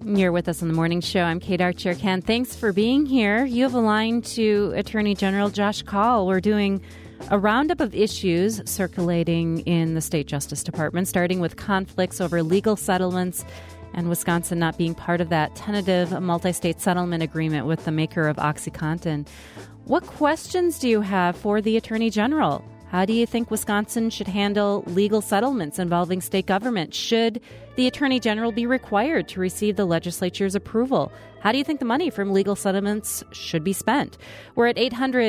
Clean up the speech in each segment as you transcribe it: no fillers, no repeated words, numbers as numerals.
You're with us on the morning show. I'm Kate Archer. Ken, thanks for being here. You have a line to Attorney General Josh Kaul. We're doing a roundup of issues circulating in the state Justice Department, starting with conflicts over legal settlements and Wisconsin not being part of that tentative multi-state settlement agreement with the maker of OxyContin. What questions do you have for the Attorney General? How do you think Wisconsin should handle legal settlements involving state government? Should the Attorney General be required to receive the legislature's approval? How do you think the money from legal settlements should be spent? We're at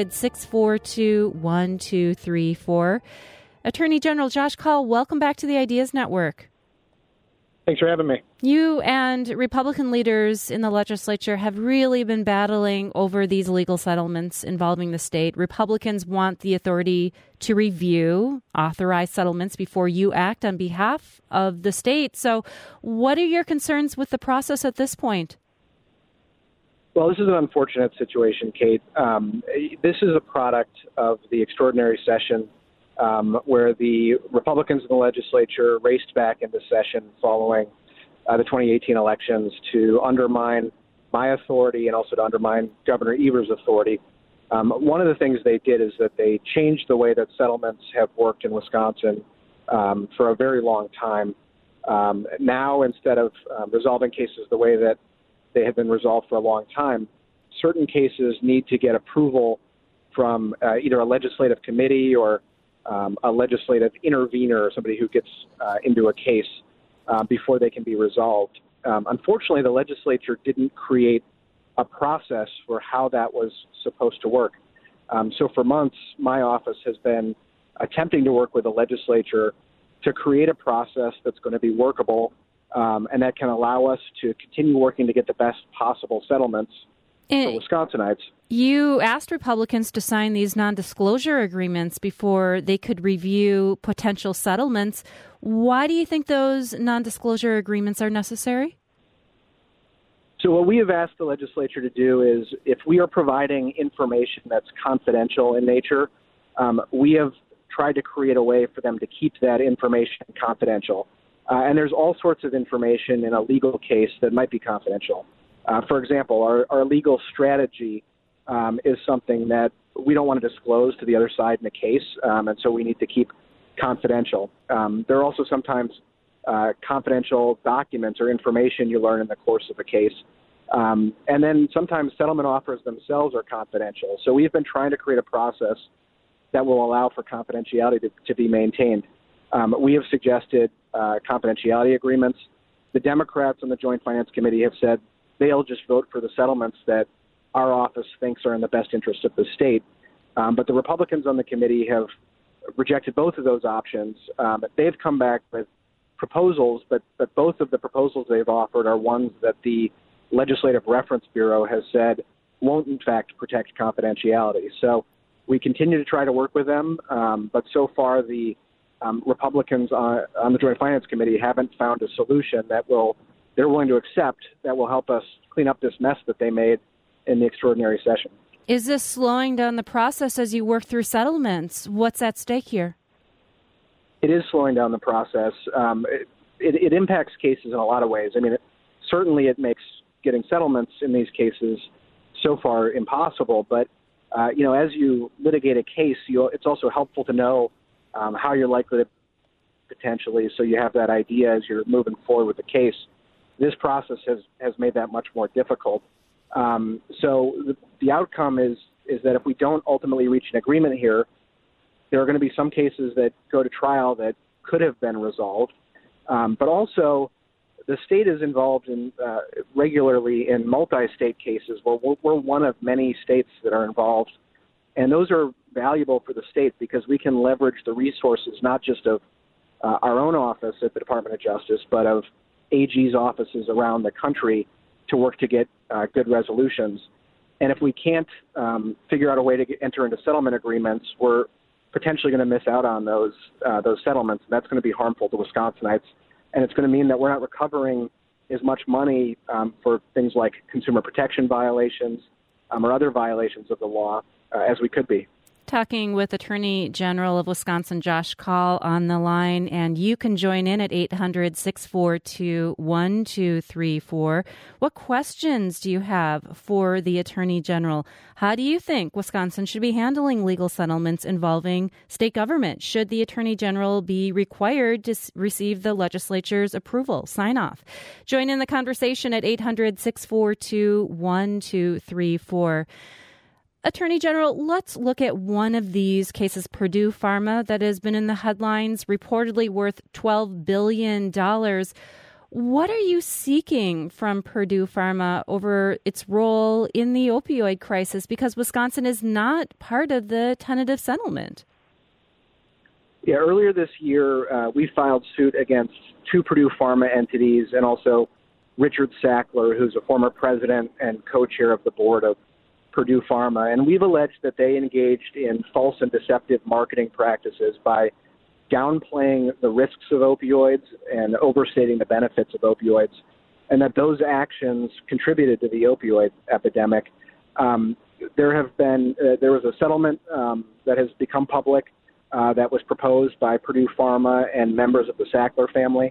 800-642-1234. Attorney General Josh Kaul, welcome back to the Ideas Network. Thanks for having me. You and Republican leaders in the legislature have really been battling over these legal settlements involving the state. Republicans want the authority to review authorized settlements before you act on behalf of the state. So what are your concerns with the process at this point? Well, this is an unfortunate situation, Kate. This is a product of the extraordinary session where the Republicans in the legislature raced back into session following the 2018 elections to undermine my authority and also to undermine Governor Evers' authority. One of the things they did is that they changed the way that settlements have worked in Wisconsin for a very long time. Now, instead of resolving cases the way that they have been resolved for a long time, certain cases need to get approval from either a legislative committee or a legislative intervener or somebody who gets into a case before they can be resolved. Unfortunately, the legislature didn't create a process for how that was supposed to work. So for months, my office has been attempting to work with the legislature to create a process that's going to be workable and that can allow us to continue working to get the best possible settlements for Wisconsinites. You asked Republicans to sign these non-disclosure agreements before they could review potential settlements. Why do you think those non-disclosure agreements are necessary? So what we have asked the legislature to do is, if we are providing information that's confidential in nature, we have tried to create a way for them to keep that information confidential. And there's all sorts of information in a legal case that might be confidential. For example, our legal strategy is something that we don't want to disclose to the other side in the case, and so we need to keep confidential. There are also sometimes confidential documents or information you learn in the course of a case. And then sometimes settlement offers themselves are confidential. So we've been trying to create a process that will allow for confidentiality to be maintained. We have suggested confidentiality agreements. The Democrats on the Joint Finance Committee have said they'll just vote for the settlements that our office thinks are in the best interest of the state. But the Republicans on the committee have rejected both of those options. They've come back with proposals, but both of the proposals they've offered are ones that the Legislative Reference Bureau has said won't, in fact, protect confidentiality. So we continue to try to work with them, but so far the Republicans on the Joint Finance Committee haven't found a solution that they're willing to accept that will help us clean up this mess that they made in the extraordinary session. Is this slowing down the process as you work through settlements? What's at stake here? It is slowing down the process. It impacts cases in a lot of ways. I mean, certainly it makes getting settlements in these cases so far impossible. But, as you litigate a case, it's also helpful to know how you're likely to potentially, so you have that idea as you're moving forward with the case. This process has made that much more difficult. So the outcome is that if we don't ultimately reach an agreement here, there are going to be some cases that go to trial that could have been resolved. But also, the state is involved in regularly in multi-state cases where we're one of many states that are involved. And those are valuable for the state because we can leverage the resources not just of our own office at the Department of Justice, but of AG's offices around the country to work to get good resolutions. And if we can't figure out a way to enter into settlement agreements, we're potentially going to miss out on those settlements. And that's going to be harmful to Wisconsinites. And it's going to mean that we're not recovering as much money for things like consumer protection violations or other violations of the law as we could be. Talking with Attorney General of Wisconsin, Josh Kaul, on the line, and you can join in at 800-642-1234. What questions do you have for the Attorney General? How do you think Wisconsin should be handling legal settlements involving state government? Should the Attorney General be required to receive the legislature's approval, sign off? Join in the conversation at 800-642-1234. Attorney General, let's look at one of these cases, Purdue Pharma, that has been in the headlines, reportedly worth $12 billion. What are you seeking from Purdue Pharma over its role in the opioid crisis? Because Wisconsin is not part of the tentative settlement. Yeah, earlier this year, we filed suit against two Purdue Pharma entities and also Richard Sackler, who's a former president and co-chair of the board of Purdue Pharma, and we've alleged that they engaged in false and deceptive marketing practices by downplaying the risks of opioids and overstating the benefits of opioids, and that those actions contributed to the opioid epidemic. There was a settlement that has become public that was proposed by Purdue Pharma and members of the Sackler family.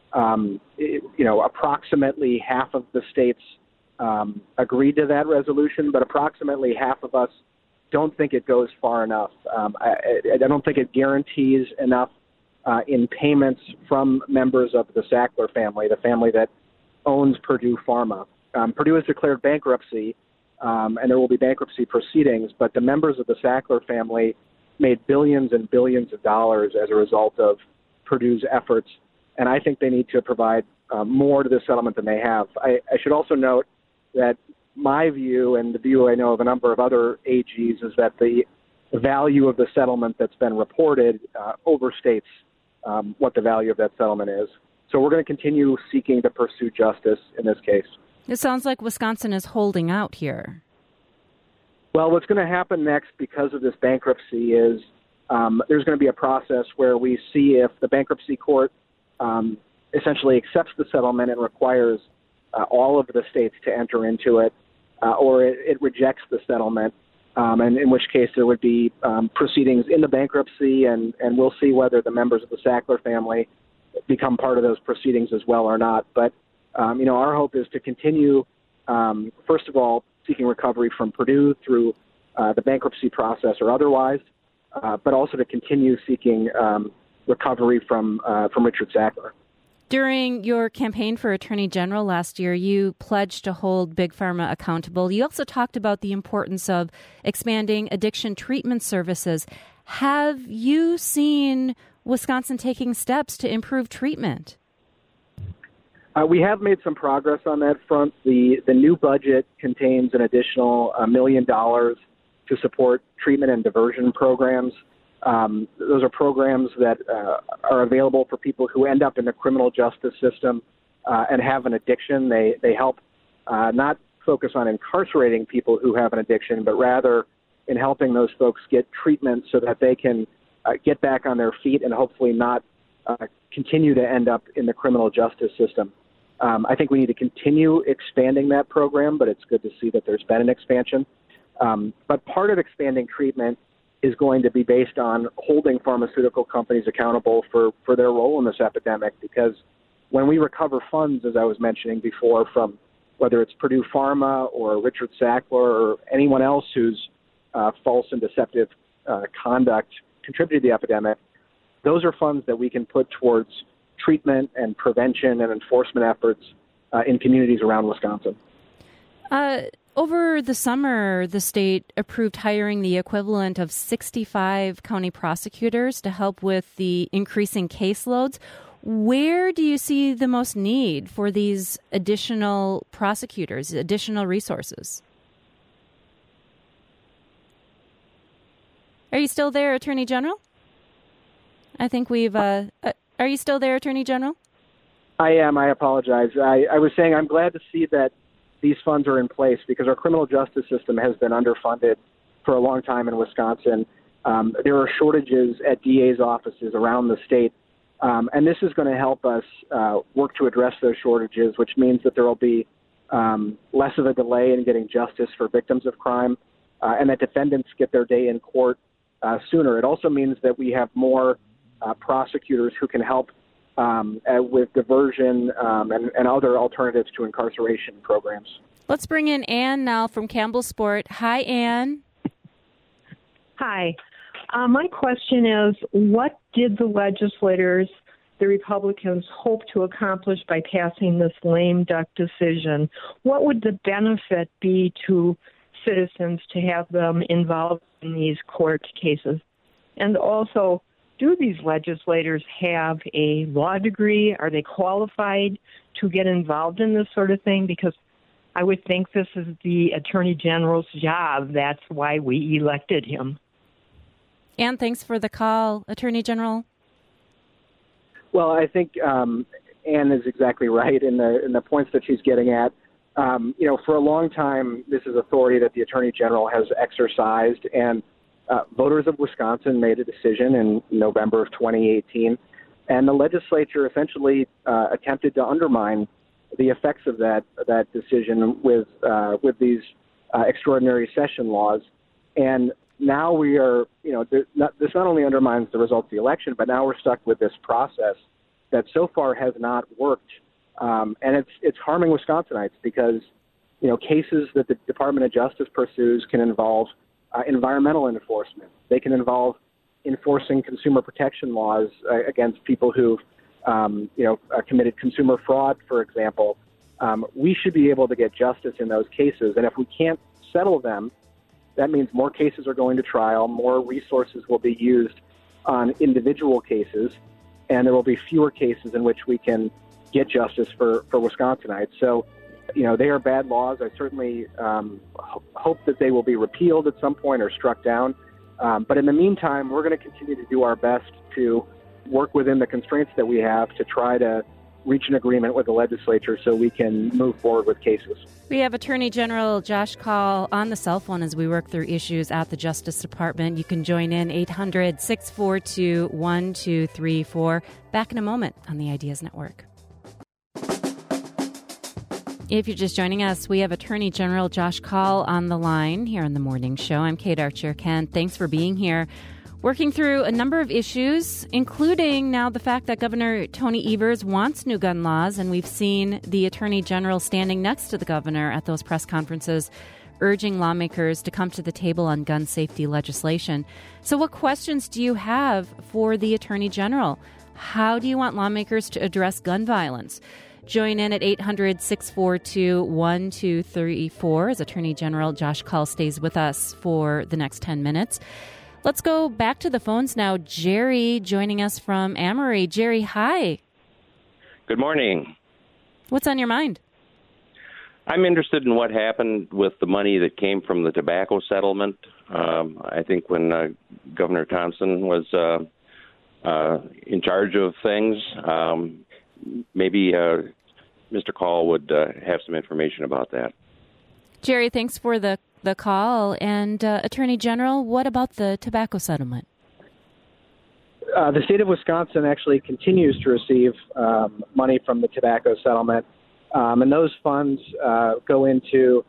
Approximately half of the states agreed to that resolution, but approximately half of us don't think it goes far enough. I don't think it guarantees enough in payments from members of the Sackler family, the family that owns Purdue Pharma. Purdue has declared bankruptcy, and there will be bankruptcy proceedings, but the members of the Sackler family made billions and billions of dollars as a result of Purdue's efforts, and I think they need to provide more to the settlement than they have. I should also note that my view and the view I know of a number of other AGs is that the value of the settlement that's been reported overstates what the value of that settlement is. So we're going to continue seeking to pursue justice in this case. It sounds like Wisconsin is holding out here. Well, what's going to happen next because of this bankruptcy is there's going to be a process where we see if the bankruptcy court essentially accepts the settlement and requires all of the states to enter into it, or it rejects the settlement, and in which case there would be proceedings in the bankruptcy, and we'll see whether the members of the Sackler family become part of those proceedings as well or not. But, our hope is to continue, first of all, seeking recovery from Purdue through the bankruptcy process or otherwise, but also to continue seeking recovery from Richard Sackler. During your campaign for Attorney General last year, you pledged to hold Big Pharma accountable. You also talked about the importance of expanding addiction treatment services. Have you seen Wisconsin taking steps to improve treatment? We have made some progress on that front. The new budget contains an additional $1 million to support treatment and diversion programs. Those are programs that are available for people who end up in the criminal justice system and have an addiction. They help not focus on incarcerating people who have an addiction, but rather in helping those folks get treatment so that they can get back on their feet and hopefully not continue to end up in the criminal justice system. I think we need to continue expanding that program, but it's good to see that there's been an expansion. But part of expanding treatment is going to be based on holding pharmaceutical companies accountable for their role in this epidemic, because when we recover funds, as I was mentioning before, from whether it's Purdue Pharma or Richard Sackler or anyone else whose false and deceptive conduct contributed to the epidemic, those are funds that we can put towards treatment and prevention and enforcement efforts in communities around Wisconsin. Over the summer, the state approved hiring the equivalent of 65 county prosecutors to help with the increasing caseloads. Where do you see the most need for these additional prosecutors, additional resources? Are you still there, Attorney General? I think we've... are you still there, Attorney General? I am. I apologize. I was saying I'm glad to see that these funds are in place because our criminal justice system has been underfunded for a long time in Wisconsin. There are shortages at DA's offices around the state, and this is going to help us work to address those shortages, which means that there will be less of a delay in getting justice for victims of crime, and that defendants get their day in court sooner. It also means that we have more prosecutors who can help with diversion and other alternatives to incarceration programs. Let's bring in Ann now from Campbellsport. Hi, Ann. Hi. My question is, what did the legislators, the Republicans, hope to accomplish by passing this lame duck decision? What would the benefit be to citizens to have them involved in these court cases? And also, do these legislators have a law degree? Are they qualified to get involved in this sort of thing? Because I would think this is the Attorney General's job. That's why we elected him. Ann, thanks for the call. Attorney General? Well, I think Ann is exactly right in the points that she's getting at. For a long time, this is authority that the Attorney General has exercised, and voters of Wisconsin made a decision in November of 2018, and the legislature essentially attempted to undermine the effects of that decision with these extraordinary session laws. And now we are, this not only undermines the results of the election, but now we're stuck with this process that so far has not worked. And it's harming Wisconsinites because, cases that the Department of Justice pursues can involve environmental enforcement. They can involve enforcing consumer protection laws against people who've, committed consumer fraud, for example. We should be able to get justice in those cases. And if we can't settle them, that means more cases are going to trial, more resources will be used on individual cases, and there will be fewer cases in which we can get justice for Wisconsinites. So, they are bad laws. I certainly hope that they will be repealed at some point or struck down. But in the meantime, we're going to continue to do our best to work within the constraints that we have to try to reach an agreement with the legislature so we can move forward with cases. We have Attorney General Josh Kaul on the cell phone as we work through issues at the Justice Department. You can join in 800-642-1234. Back in a moment on the Ideas Network. If you're just joining us, we have Attorney General Josh Kaul on the line here on the morning show. I'm Kate Archer-Kent. Thanks for being here. Working through a number of issues, including now the fact that Governor Tony Evers wants new gun laws, and we've seen the Attorney General standing next to the governor at those press conferences, urging lawmakers to come to the table on gun safety legislation. So what questions do you have for the Attorney General? How do you want lawmakers to address gun violence? Join in at 800-642-1234 as Attorney General Josh Kaul stays with us for the next 10 minutes. Let's go back to the phones now. Jerry joining us from Amory. Jerry, hi. Good morning. What's on your mind? I'm interested in what happened with the money that came from the tobacco settlement. I think when Governor Thompson was in charge of things, maybe Mr. Kaul would have some information about that. Jerry, thanks for the call. And Attorney General, what about the tobacco settlement? The state of Wisconsin actually continues to receive money from the tobacco settlement, and those funds go into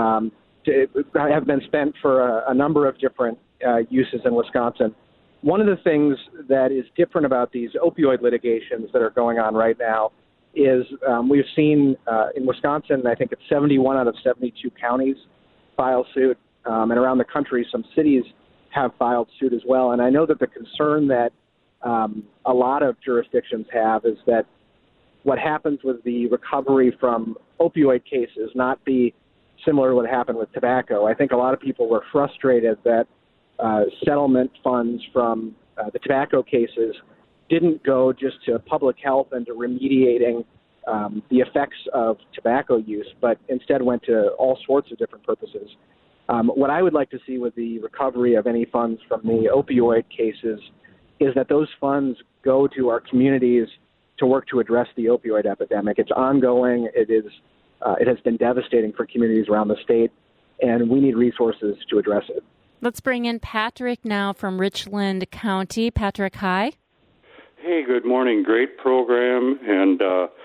have been spent for a number of different uses in Wisconsin. One of the things that is different about these opioid litigations that are going on right now is we've seen in Wisconsin, I think it's 71 out of 72 counties file suit, and around the country, some cities have filed suit as well. And I know that the concern that a lot of jurisdictions have is that what happens with the recovery from opioid cases not be similar to what happened with tobacco. I think a lot of people were frustrated that settlement funds from the tobacco cases didn't go just to public health and to remediating the effects of tobacco use, but instead went to all sorts of different purposes. What I would like to see with the recovery of any funds from the opioid cases is that those funds go to our communities to work to address the opioid epidemic. It's ongoing. It has been devastating for communities around the state, and we need resources to address it. Let's bring in Patrick now from Richland County. Patrick, hi. Hey, good morning. Great program. And,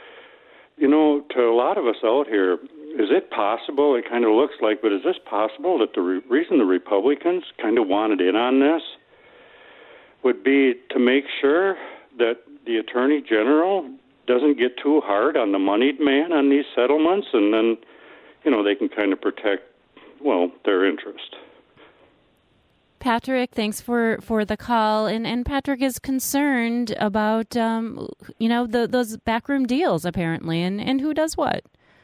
to a lot of us out here, is it possible, it kind of looks like, but is this possible that the reason the Republicans kind of wanted in on this would be to make sure that the Attorney General doesn't get too hard on the moneyed man on these settlements, and then, they can kind of protect, their interest. Patrick, thanks for the call. And Patrick is concerned about, those backroom deals, apparently, and who does what.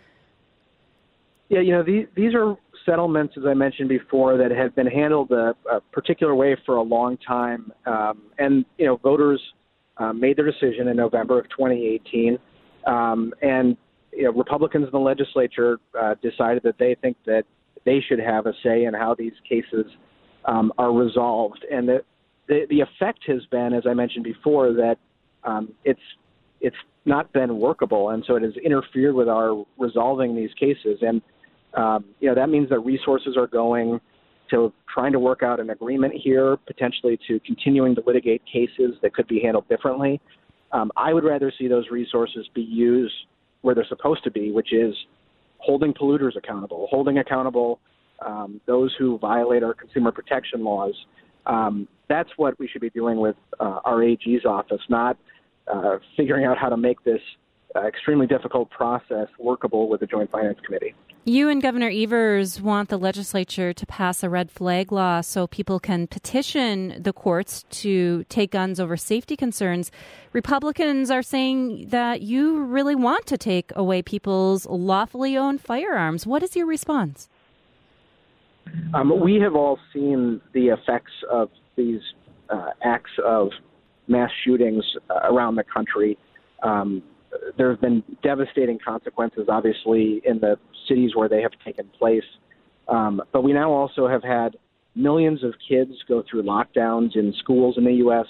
Yeah, these are settlements, as I mentioned before, that have been handled a particular way for a long time. And voters made their decision in November of 2018. And Republicans in the legislature decided that they think that they should have a say in how these cases are resolved. And the effect has been, as I mentioned before, that it's not been workable. And so it has interfered with our resolving these cases. And that means that resources are going to trying to work out an agreement here, potentially to continuing to litigate cases that could be handled differently. I would rather see those resources be used where they're supposed to be, which is holding polluters accountable, holding accountable those who violate our consumer protection laws. That's what we should be doing with our AG's office, not figuring out how to make this extremely difficult process workable with the Joint Finance Committee. You and Governor Evers want the legislature to pass a red flag law so people can petition the courts to take guns over safety concerns. Republicans are saying that you really want to take away people's lawfully owned firearms. What is your response? We have all seen the effects of these acts of mass shootings around the country. There have been devastating consequences, obviously, in the cities where they have taken place. But we now also have had millions of kids go through lockdowns in schools in the U.S.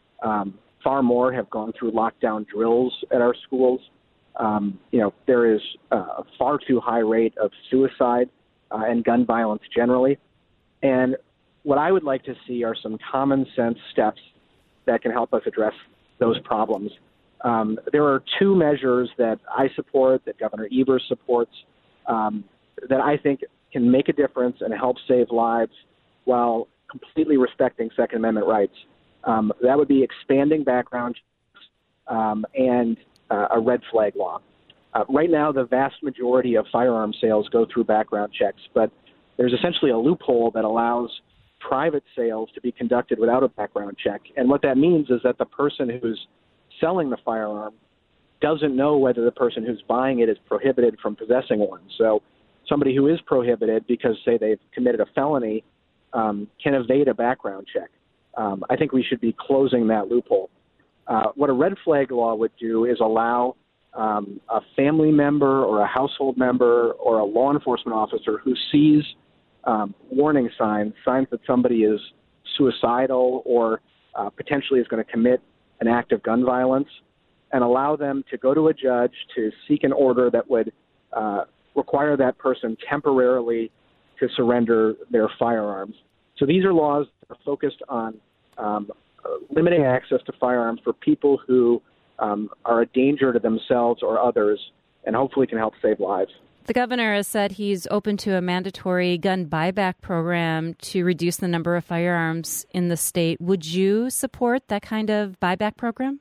Far more have gone through lockdown drills at our schools. There is a far too high rate of suicide and gun violence generally. And what I would like to see are some common sense steps that can help us address those problems. There are two measures that I support, that Governor Evers supports, that I think can make a difference and help save lives while completely respecting Second Amendment rights. That would be expanding background checks and a red flag law. Right now, the vast majority of firearm sales go through background checks, but there's essentially a loophole that allows private sales to be conducted without a background check. And what that means is that the person who's selling the firearm doesn't know whether the person who's buying it is prohibited from possessing one. So somebody who is prohibited because, say, they've committed a felony can evade a background check. I think we should be closing that loophole. What a red flag law would do is allow a family member or a household member or a law enforcement officer who sees warning signs that somebody is suicidal or potentially is going to commit an act of gun violence, and allow them to go to a judge to seek an order that would require that person temporarily to surrender their firearms. So these are laws that are focused on limiting access to firearms for people who are a danger to themselves or others, and hopefully can help save lives. The governor has said he's open to a mandatory gun buyback program to reduce the number of firearms in the state. Would you support that kind of buyback program?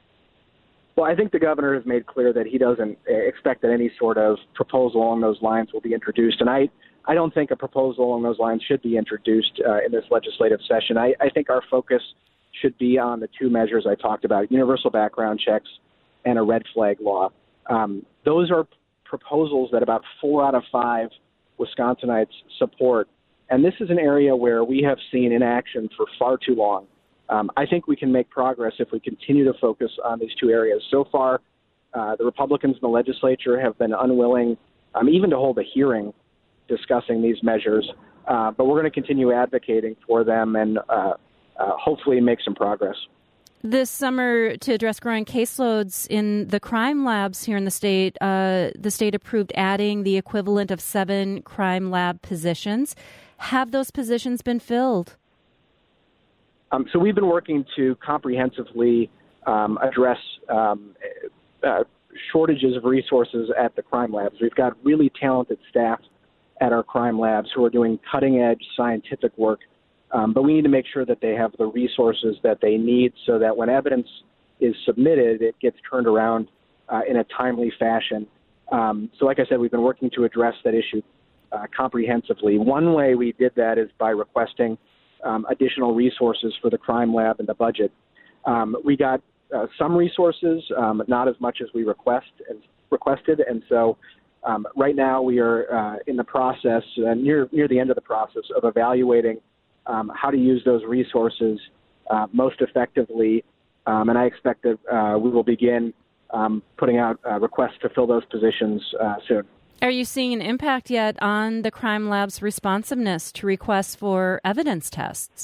Well, I think the governor has made clear that he doesn't expect that any sort of proposal along those lines will be introduced. And I don't think a proposal along those lines should be introduced in this legislative session. I think our focus should be on the two measures I talked about, universal background checks and a red flag law. Those are proposals that about 4 out of 5 Wisconsinites support. And this is an area where we have seen inaction for far too long. I think we can make progress if we continue to focus on these two areas. So far, the Republicans in the legislature have been unwilling even to hold a hearing discussing these measures. But we're going to continue advocating for them and hopefully make some progress. This summer, to address growing caseloads in the crime labs here in the state approved adding the equivalent of 7 crime lab positions. Have those positions been filled? So we've been working to comprehensively address shortages of resources at the crime labs. We've got really talented staff at our crime labs who are doing cutting-edge scientific work But we need to make sure that they have the resources that they need so that when evidence is submitted, it gets turned around in a timely fashion. So like I said, we've been working to address that issue comprehensively. One way we did that is by requesting additional resources for the crime lab in the budget. We got some resources, not as much as we requested, and so right now we are in the process, near the end of the process, of evaluating how to use those resources most effectively, and I expect that we will begin putting out requests to fill those positions soon. Are you seeing an impact yet on the crime lab's responsiveness to requests for evidence tests?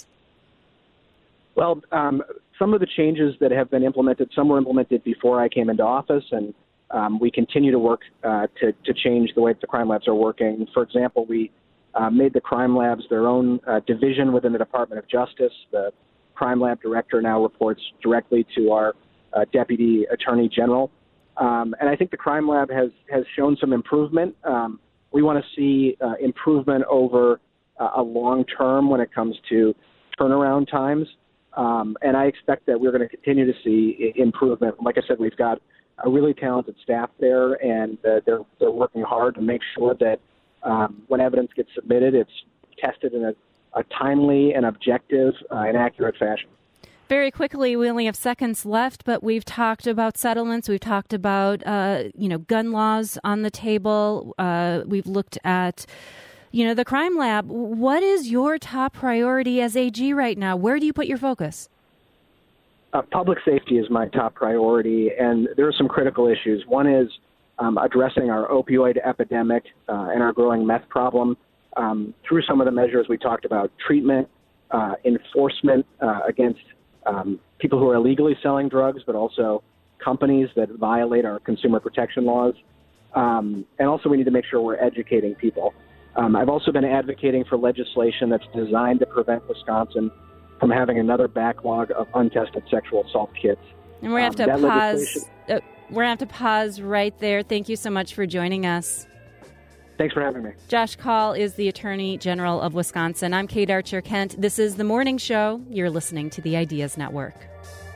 Well, some of the changes that have been implemented, some were implemented before I came into office, and we continue to work to change the way that the crime labs are working. For example, we made the crime labs their own division within the Department of Justice. The crime lab director now reports directly to our Deputy Attorney General. And I think the crime lab has shown some improvement. We want to see improvement over a long term when it comes to turnaround times. And I expect that we're going to continue to see improvement. Like I said, we've got a really talented staff there, and they're working hard to make sure that when evidence gets submitted, it's tested in a timely and objective and accurate fashion. Very quickly, we only have seconds left, but we've talked about settlements. We've talked about, gun laws on the table. We've looked at, the crime lab. What is your top priority as AG right now? Where do you put your focus? Public safety is my top priority, and there are some critical issues. One is addressing our opioid epidemic and our growing meth problem through some of the measures we talked about: treatment, enforcement against people who are illegally selling drugs, but also companies that violate our consumer protection laws. And also we need to make sure we're educating people. I've also been advocating for legislation that's designed to prevent Wisconsin from having another backlog of untested sexual assault kits. And we're going to have to pause. We're going to have to pause right there. Thank you so much for joining us. Thanks for having me. Josh Kaul is the Attorney General of Wisconsin. I'm Kate Archer-Kent. This is The Morning Show. You're listening to the Ideas Network.